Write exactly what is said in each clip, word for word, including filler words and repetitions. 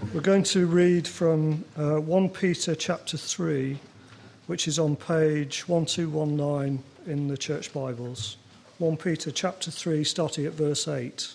We're going to read from uh, First Peter chapter three, which is on page one two one nine in the Church Bibles. First Peter chapter three, starting at verse eight.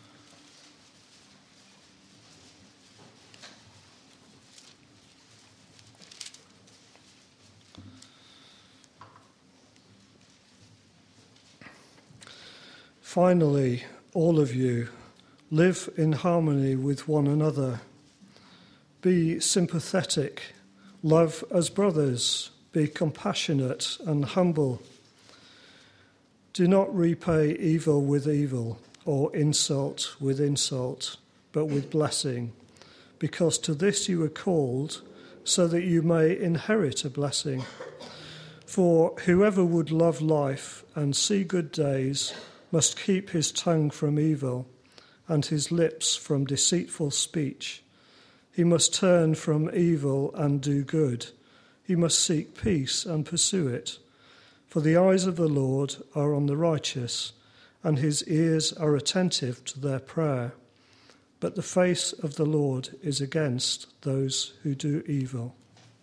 Finally, all of you, live in harmony with one another. Be sympathetic, love as brothers, be compassionate and humble. Do not repay evil with evil or insult with insult, but with blessing, because to this you were called, so that you may inherit a blessing. For whoever would love life and see good days must keep his tongue from evil and his lips from deceitful speech. He must turn from evil and do good. He must seek peace and pursue it. For the eyes of the Lord are on the righteous, and his ears are attentive to their prayer. But the face of the Lord is against those who do evil.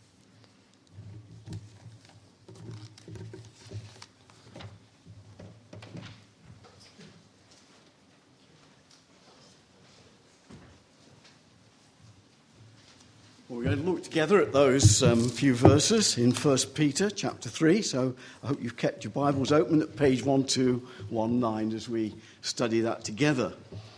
Well, we're going to look together at those um, few verses in First Peter chapter three, so I hope you've kept your Bibles open at page one two one nine as we study that together.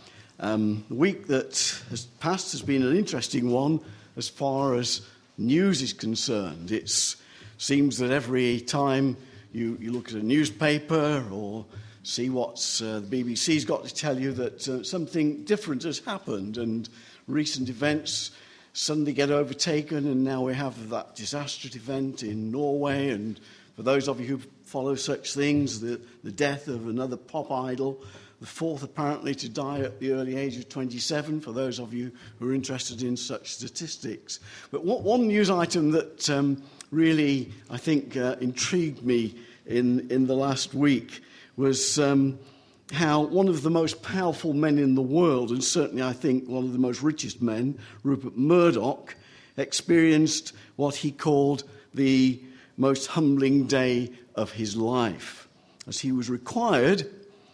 Um, the week that has passed has been an interesting one as far as news is concerned. It seems that every time you, you look at a newspaper or see what uh, the B B C's got to tell you that uh, something different has happened, and recent events suddenly get overtaken, and now we have that disastrous event in Norway, and for those of you who follow such things, the, the death of another pop idol, the fourth apparently to die at the early age of twenty-seven, for those of you who are interested in such statistics. But what, one news item that um, really, I think, uh, intrigued me in, in the last week was um, how one of the most powerful men in the world, and certainly I think one of the most richest men, Rupert Murdoch, experienced what he called the most humbling day of his life, as he was required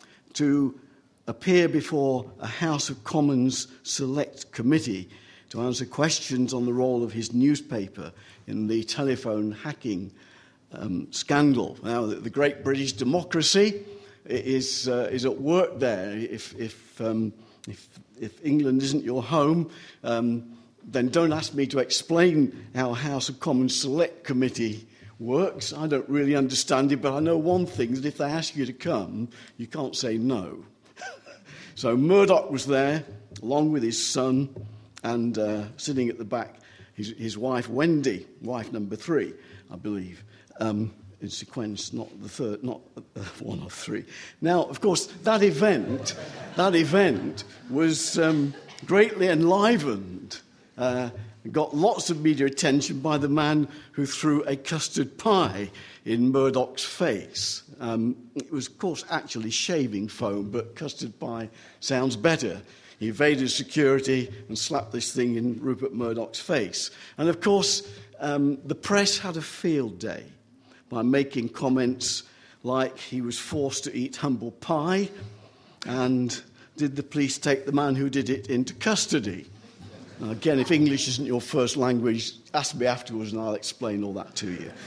to appear before a House of Commons Select Committee to answer questions on the role of his newspaper in the telephone hacking um, scandal. Now, the, the great British democracy is uh, is at work there. If if um, if if England isn't your home, um, then don't ask me to explain how a House of Commons Select Committee works. I don't really understand it, but I know one thing, that if they ask you to come, you can't say no. So Murdoch was there, along with his son, and uh, sitting at the back, his, his wife, Wendy, wife number three, I believe. Um, in sequence, not the third, not uh, one of three. Now, of course, that event, that event was um, greatly enlivened, uh, got lots of media attention by the man who threw a custard pie in Murdoch's face. Um, it was, of course, actually shaving foam, but custard pie sounds better. He evaded security and slapped this thing in Rupert Murdoch's face. And, of course, um, the press had a field day by making comments like he was forced to eat humble pie, and did the police take the man who did it into custody? Now, again, if English isn't your first language, ask me afterwards and I'll explain all that to you.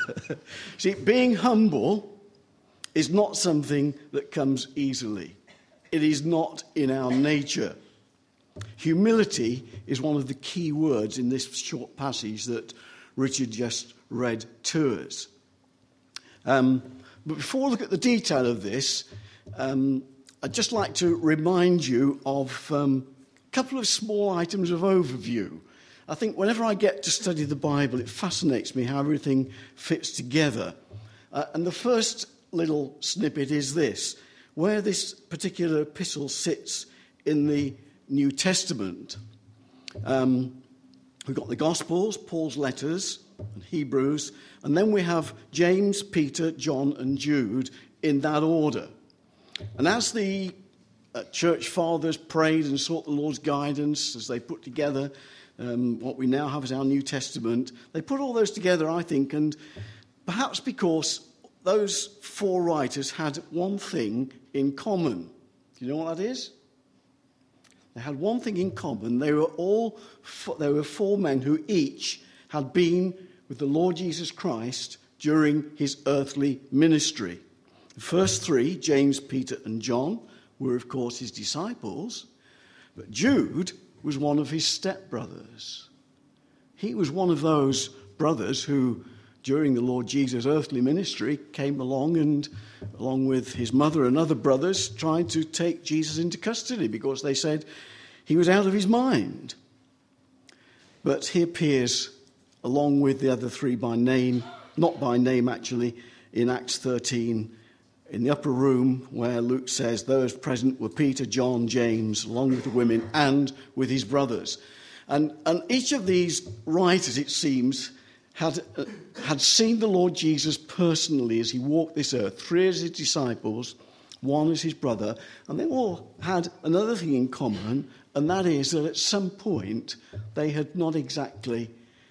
See, being humble is not something that comes easily. It is not in our nature. Humility is one of the key words in this short passage that Richard just read to us. Um, but before we look at the detail of this, um, I'd just like to remind you of um, a couple of small items of overview. I think whenever I get to study the Bible, it fascinates me how everything fits together. Uh, and the first little snippet is this: where this particular epistle sits in the New Testament. Um, we've got the Gospels, Paul's letters, and Hebrews, and then we have James, Peter, John, and Jude in that order. And as the uh, church fathers prayed and sought the Lord's guidance as they put together um, what we now have as our New Testament. They put all those together, I think, and perhaps because those four writers had one thing in common. Do you know what that is? They had one thing in common. They were all, they were four men who each had been with the Lord Jesus Christ during his earthly ministry. The first three, James, Peter, and John, were, of course, his disciples. But Jude was one of his stepbrothers. He was one of those brothers who, during the Lord Jesus' earthly ministry, came along and, along with his mother and other brothers, tried to take Jesus into custody because they said he was out of his mind. But he appears along with the other three by name, not by name actually, in Acts thirteen, in the upper room where Luke says those present were Peter, John, James, along with the women and with his brothers. And, and each of these writers, it seems, had, uh, had seen the Lord Jesus personally as he walked this earth. Three as his disciples, one as his brother, and they all had another thing in common, and that is that at some point they had not exactly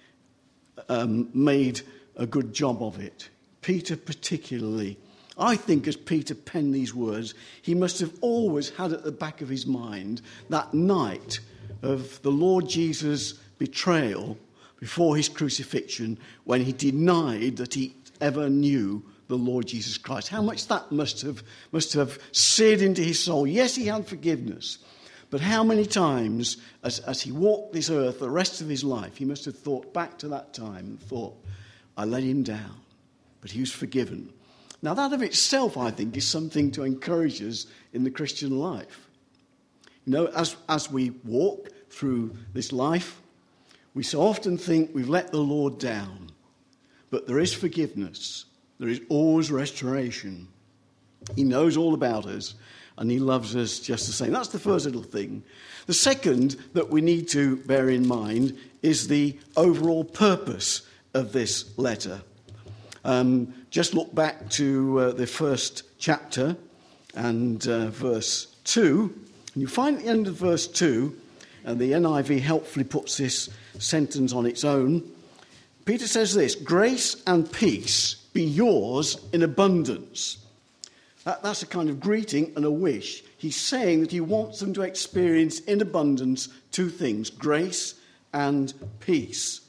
um, made a good job of it. Peter particularly. I think as Peter penned these words, he must have always had at the back of his mind that night of the Lord Jesus' betrayal before his crucifixion, when he denied that he ever knew the Lord Jesus Christ. How much that must have, must have seared into his soul. Yes, he had forgiveness, but how many times as, as he walked this earth the rest of his life, he must have thought back to that time and thought, I let him down, but he was forgiven. Now, that of itself, I think, is something to encourage us in the Christian life. You know, as, as we walk through this life, we so often think we've let the Lord down. But there is forgiveness. There is always restoration. He knows all about us, and he loves us just the same. That's the first little thing. The second that we need to bear in mind is the overall purpose of this letter. Um, just look back to uh, the first chapter and uh, verse two. And you find at the end of verse two, and the N I V helpfully puts this sentence on its own. Peter says this, grace and peace be yours in abundance. That, that's a kind of greeting and a wish. He's saying that he wants them to experience in abundance two things, grace and peace.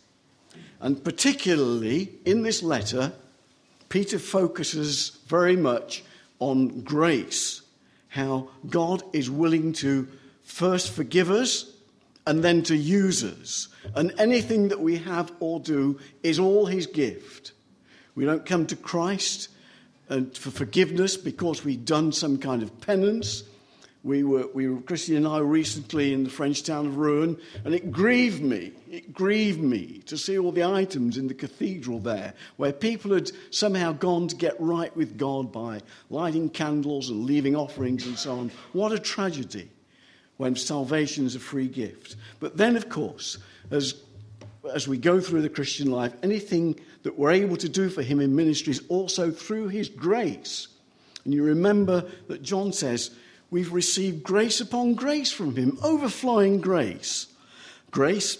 And particularly in this letter, Peter focuses very much on grace, how God is willing to first forgive us and then to use us. And anything that we have or do is all his gift. We don't come to Christ and for forgiveness because we've done some kind of penance. We were, we were, Christy and I, recently in the French town of Rouen, and it grieved me, it grieved me to see all the items in the cathedral there, where people had somehow gone to get right with God by lighting candles and leaving offerings and so on. What a tragedy when salvation is a free gift. But then, of course, as, as we go through the Christian life, anything that we're able to do for him in ministry is also through his grace. And you remember that John says, we've received grace upon grace from him, overflowing grace. Grace,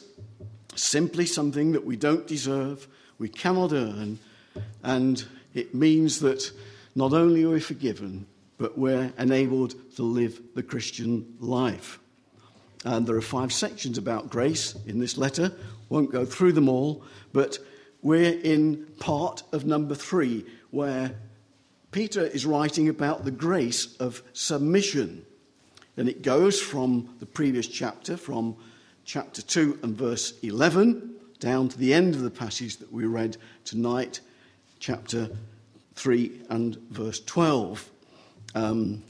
simply something that we don't deserve, we cannot earn, and it means that not only are we forgiven, but we're enabled to live the Christian life. And there are five sections about grace in this letter. Won't go through them all, but we're in part of number three, where Peter is writing about the grace of submission. And it goes from the previous chapter, from chapter two and verse eleven, down to the end of the passage that we read tonight, chapter three and verse twelve. Um,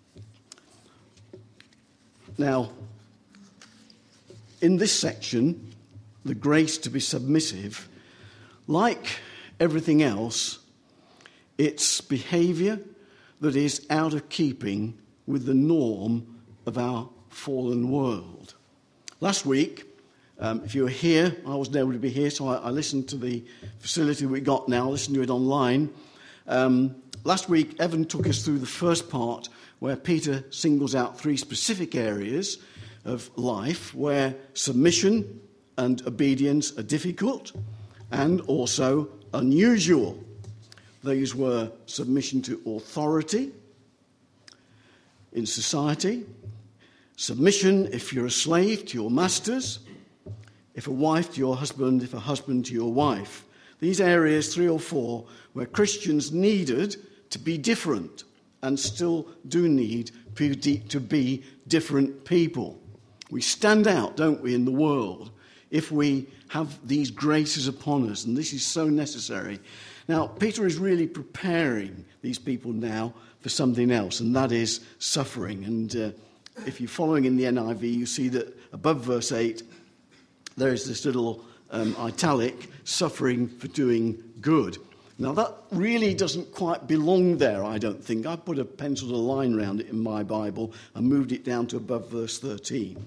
now, in this section, the grace to be submissive, like everything else, it's behaviour that is out of keeping with the norm of our fallen world. Last week, um, if you were here, I wasn't able to be here, so I, I listened to the facility we got now, I listened to it online, Um, last week, Evan took us through the first part where Peter singles out three specific areas of life where submission and obedience are difficult and also unusual. These were submission to authority in society, submission if you're a slave to your masters, if a wife to your husband, if a husband to your wife. These areas, three or four, where Christians needed to be different and still do need to be different people. We stand out, don't we, in the world if we have these graces upon us, and this is so necessary. Now, Peter is really preparing these people now for something else, and that is suffering. And uh, if you're following in the N I V, you see that above verse eight, there is this little um, italic, suffering for doing good. Now, that really doesn't quite belong there, I don't think. I put a penciled a line around it in my Bible and moved it down to above verse thirteen.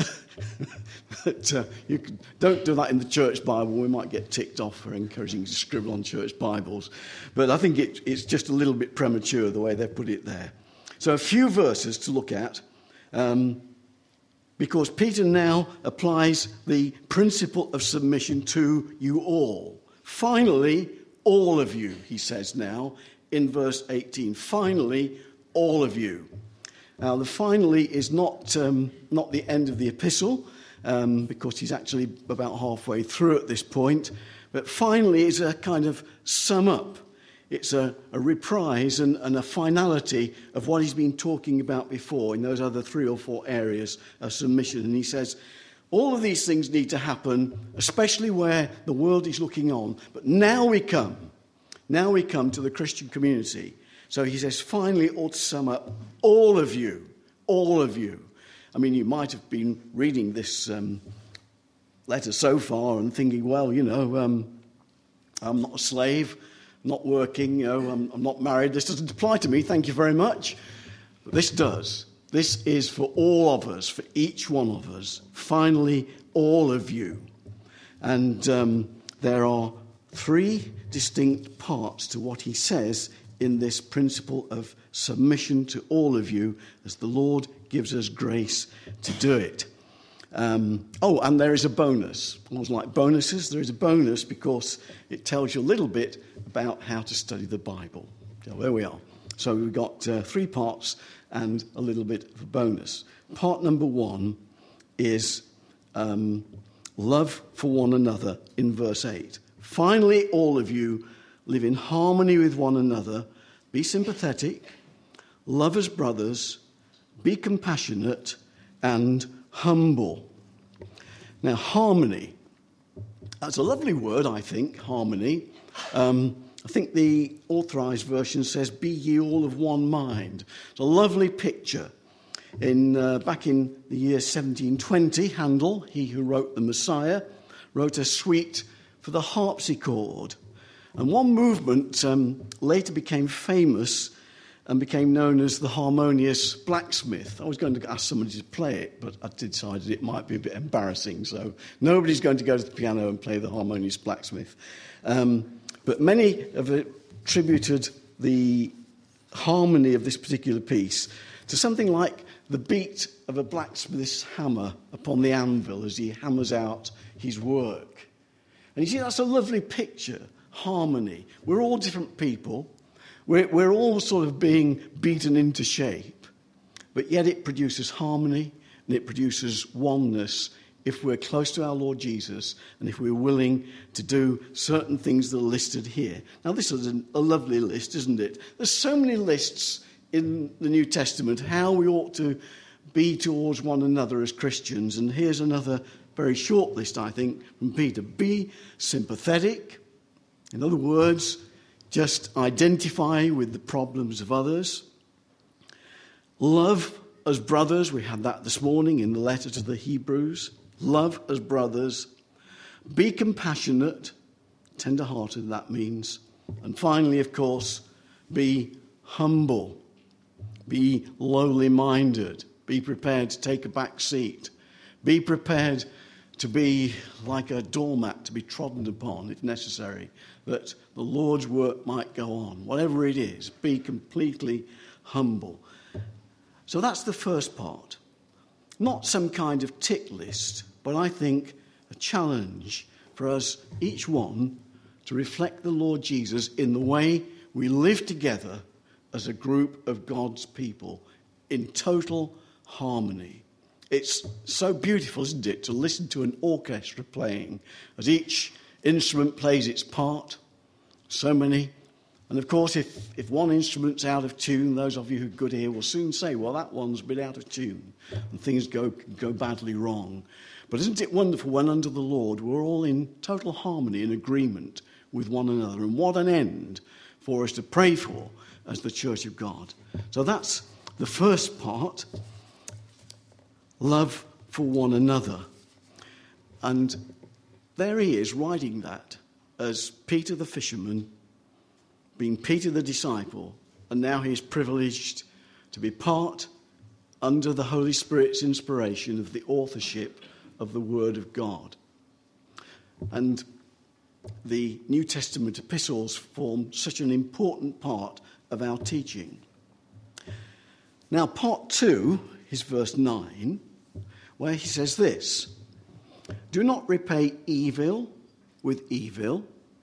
But uh, you can, don't do that in the church Bible. We might get ticked off for encouraging you to scribble on church Bibles. But I think it, it's just a little bit premature the way they put it there. So a few verses to look at, um, because Peter now applies the principle of submission to you all. Finally, all of you, he says now in verse eighteen. Finally, all of you. Now, the finally is not um, not the end of the epistle, um, because he's actually about halfway through at this point. But finally is a kind of sum up. It's a, a reprise and, and a finality of what he's been talking about before in those other three or four areas of submission. And he says, all of these things need to happen, especially where the world is looking on. But now we come. Now we come to the Christian community. So he says, finally, ought to sum up, all of you, all of you. I mean, you might have been reading this um, letter so far and thinking, well, you know, um, I'm not a slave, not working, you know, I'm, I'm not married. This doesn't apply to me, thank you very much. But this does. This is for all of us, for each one of us. Finally, all of you. And um, there are three distinct parts to what he says in this principle of submission to all of you as the Lord gives us grace to do it. Um, oh, and there is a bonus. I always like bonuses. There is a bonus because it tells you a little bit about how to study the Bible. So there we are. So we've got uh, three parts and a little bit of a bonus. Part number one is um, love for one another in verse eight. Finally, all of you live in harmony with one another, be sympathetic, love as brothers, be compassionate, and humble. Now, harmony, that's a lovely word, I think, harmony. Um, I think the Authorized Version says, be ye all of one mind. It's a lovely picture. In uh, back in the year seventeen twenty, Handel, he who wrote the Messiah, wrote a suite for the harpsichord. And one movement um, later became famous and became known as the Harmonious Blacksmith. I was going to ask somebody to play it, but I decided it might be a bit embarrassing, so nobody's going to go to the piano and play the Harmonious Blacksmith. Um, but many have attributed the harmony of this particular piece to something like the beat of a blacksmith's hammer upon the anvil as he hammers out his work. And you see, that's a lovely picture, harmony. We're all different people. We're, we're all sort of being beaten into shape. But yet it produces harmony and it produces oneness if we're close to our Lord Jesus and if we're willing to do certain things that are listed here. Now, this is a, a lovely list, isn't it? There's so many lists in the New Testament, how we ought to be towards one another as Christians. And here's another very short list, I think, from Peter. Be sympathetic. In other words, just identify with the problems of others. Love as brothers. We had that this morning in the letter to the Hebrews. Love as brothers. Be compassionate. Tender-hearted, that means. And finally, of course, be humble. Be lowly-minded. Be prepared to take a back seat. Be prepared to be like a doormat to be trodden upon if necessary, that the Lord's work might go on. Whatever it is, be completely humble. So that's the first part. Not some kind of tick list, but I think a challenge for us, each one, to reflect the Lord Jesus in the way we live together as a group of God's people in total harmony. It's so beautiful, isn't it, to listen to an orchestra playing as each instrument plays its part. So many. And of course, if, if one instrument's out of tune, those of you who are good here will soon say, well, that one's a bit out of tune, and things go, go badly wrong. But isn't it wonderful when under the Lord we're all in total harmony and agreement with one another? And what an end for us to pray for as the Church of God. So that's the first part. Love for one another. And there he is writing that as Peter the fisherman, being Peter the disciple, and now he is privileged to be part, under the Holy Spirit's inspiration, of the authorship of the Word of God. And the New Testament epistles form such an important part of our teaching. Now, part two is verse nine, where he says this: do not repay evil with evil,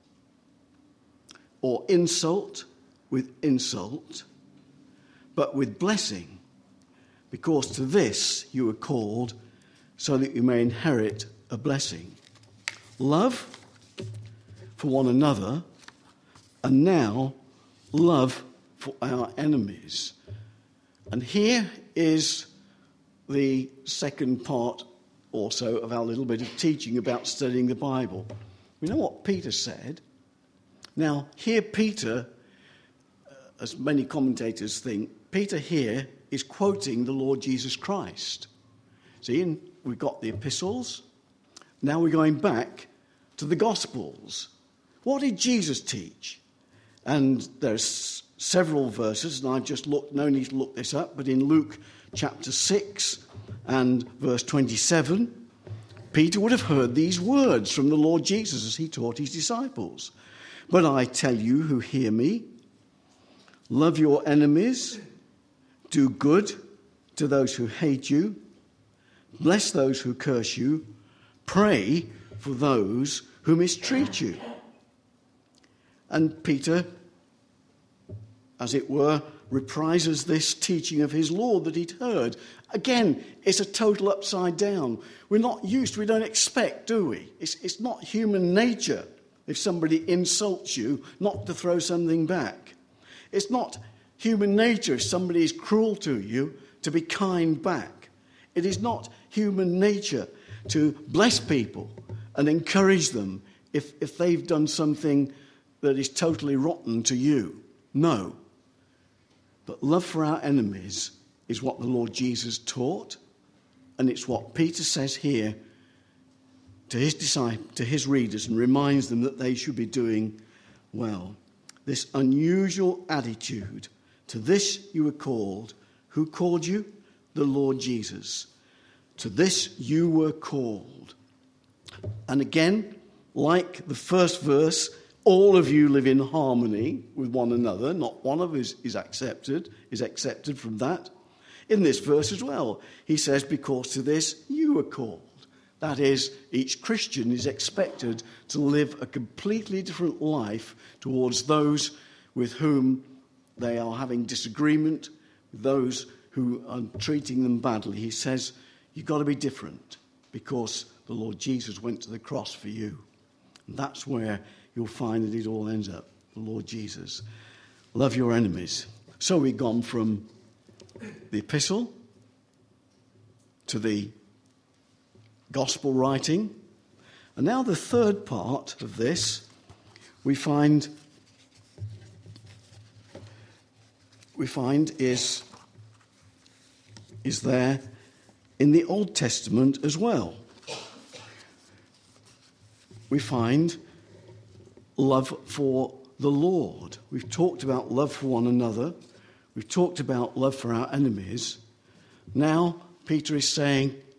or insult with insult, but with blessing, because to this you were called, so that you may inherit a blessing. Love for one another, and now love for our enemies. And here is the second part also of our little bit of teaching about studying the Bible. We know what Peter said. Now, here Peter, as many commentators think, Peter here is quoting the Lord Jesus Christ. See, and we've got the epistles. Now we're going back to the Gospels. What did Jesus teach? And there's several verses, and I've just looked, no need to look this up, but in Luke chapter six and verse twenty-seven, Peter would have heard these words from the Lord Jesus as he taught his disciples. But I tell you who hear me, love your enemies, do good to those who hate you, bless those who curse you, pray for those who mistreat you. And Peter, as it were, reprises this teaching of his Lord that he'd heard. Again, it's a total upside down. We're not used, we don't expect, do we? It's, it's not human nature, if somebody insults you, not to throw something back. It's not human nature, if somebody is cruel to you, to be kind back. It is not human nature to bless people and encourage them if, if they've done something that is totally rotten to you. No. But love for our enemies is what the Lord Jesus taught, and it's what Peter says here to his disciples, to his readers, and reminds them that they should be doing well. This unusual attitude, to this you were called. Who called you? The Lord Jesus. To this you were called. And again, like the first verse, all of you live in harmony with one another. Not one of us is accepted, is accepted from that. In this verse as well, he says, because to this you were called. That is, each Christian is expected to live a completely different life towards those with whom they are having disagreement, those who are treating them badly. He says, you've got to be different because the Lord Jesus went to the cross for you. And that's where you'll find that it all ends up, the Lord Jesus. Love your enemies. So we've gone from the epistle to the gospel writing. And now the third part of this, we find, we find is, is there in the Old Testament as well. We find love for the Lord. We've talked about love for one another. We've talked about love for our enemies. Now Peter is saying,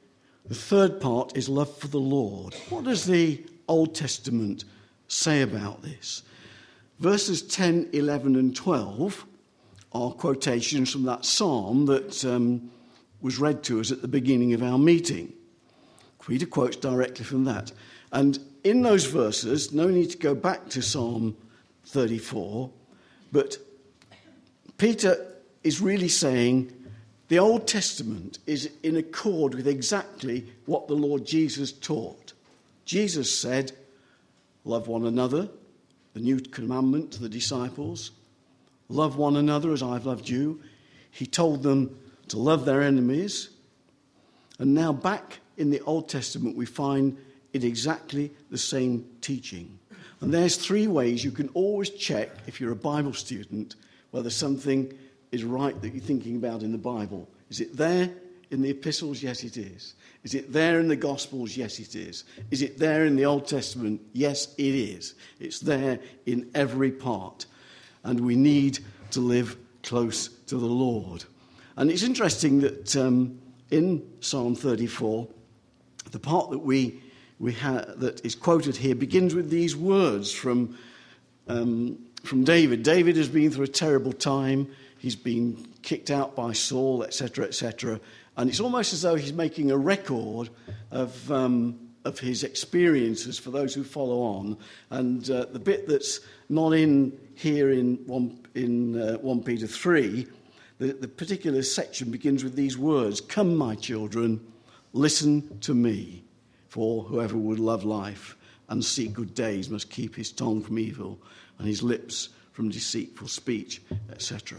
The third part is love for the Lord. What does the Old Testament say about this? Verses ten, eleven and twelve are quotations from that psalm that um, was read to us at the beginning of our meeting. Peter quotes directly from that. And in those verses, no need to go back to Psalm thirty-four, but Peter is really saying the Old Testament is in accord with exactly what the Lord Jesus taught. Jesus said, love one another, the new commandment to the disciples. Love one another as I've loved you. He told them to love their enemies. And now back in the Old Testament, we find it exactly the same teaching. And there's three ways you can always check, if you're a Bible student, whether something is right that you're thinking about in the Bible. Is it there in the epistles? Yes, it is. Is it there in the Gospels? Yes, it is. Is it there in the Old Testament? Yes, it is. It's there in every part. And we need to live close to the Lord. And it's interesting that um, in Psalm thirty-four, the part that we we ha- that is quoted here begins with these words from um, from David. David has been through a terrible time. He's been kicked out by Saul, et cetera, et cetera. And it's almost as though he's making a record of um, of his experiences for those who follow on. And uh, the bit that's not in here in one in uh, First Peter three, the, the particular section begins with these words: "Come, my children, listen to me. For whoever would love life and see good days must keep his tongue from evil and his lips from deceitful speech," et cetera.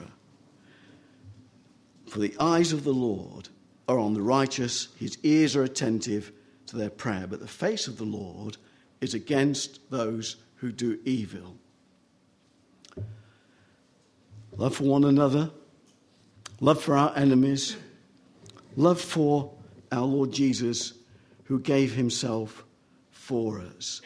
"For the eyes of the Lord are on the righteous, his ears are attentive to their prayer, but the face of the Lord is against those who do evil." Love for one another, love for our enemies, love for our Lord Jesus, who gave himself for us.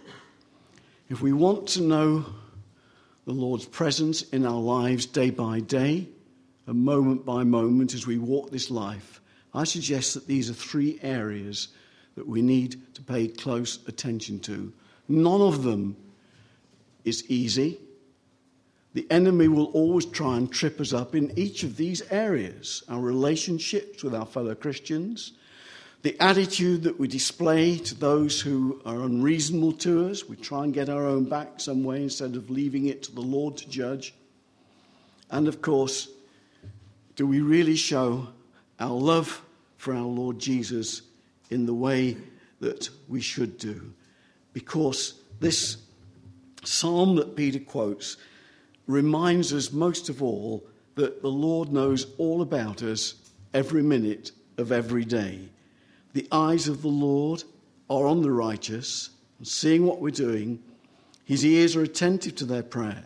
If we want to know the Lord's presence in our lives day by day, and moment by moment as we walk this life, I suggest that these are three areas that we need to pay close attention to. None of them is easy. The enemy will always try and trip us up in each of these areas: our relationships with our fellow Christians, the attitude that we display to those who are unreasonable to us. We try and get our own back some way instead of leaving it to the Lord to judge. And of course, do we really show our love for our Lord Jesus in the way that we should do? Because this psalm that Peter quotes reminds us most of all that the Lord knows all about us every minute of every day. The eyes of the Lord are on the righteous, and seeing what we're doing, his ears are attentive to their prayer.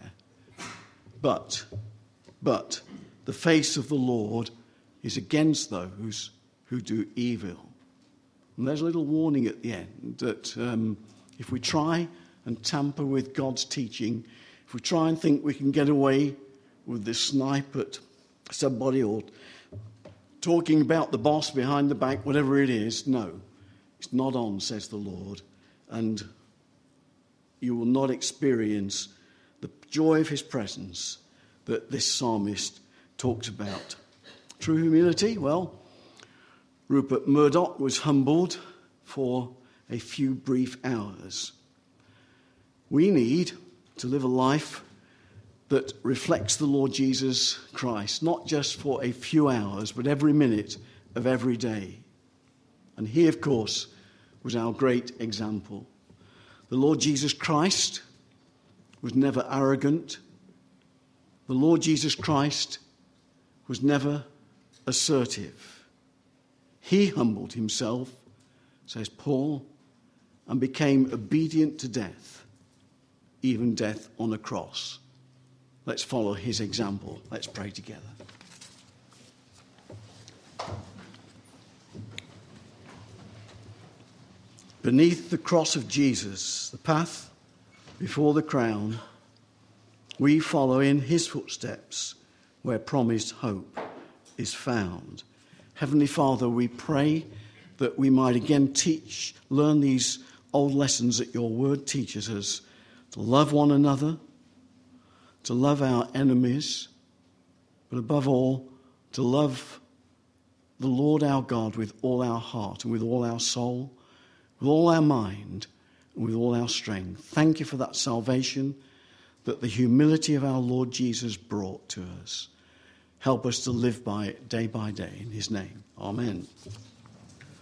But, but, the face of the Lord is against those who do evil. And there's a little warning at the end that um, if we try and tamper with God's teaching, if we try and think we can get away with this snipe at somebody or talking about the boss behind the back, whatever it is, no, it's not on, says the Lord. And you will not experience the joy of his presence that this psalmist talks about. True humility, well, Rupert Murdoch was humbled for a few brief hours. We need to live a life that reflects the Lord Jesus Christ, not just for a few hours, but every minute of every day. And he, of course, was our great example. The Lord Jesus Christ was never arrogant. The Lord Jesus Christ was never assertive. He humbled himself, says Paul, and became obedient to death, even death on a cross. Let's follow his example. Let's pray together. Beneath the cross of Jesus, the path before the crown, we follow in his footsteps where promised hope is found. Heavenly Father, we pray that we might again teach, learn these old lessons that your word teaches us, to love one another, to love our enemies, but above all, to love the Lord our God with all our heart and with all our soul, with all our mind and with all our strength. Thank you for that salvation that the humility of our Lord Jesus brought to us. Help us to live by it day by day. In his name, amen.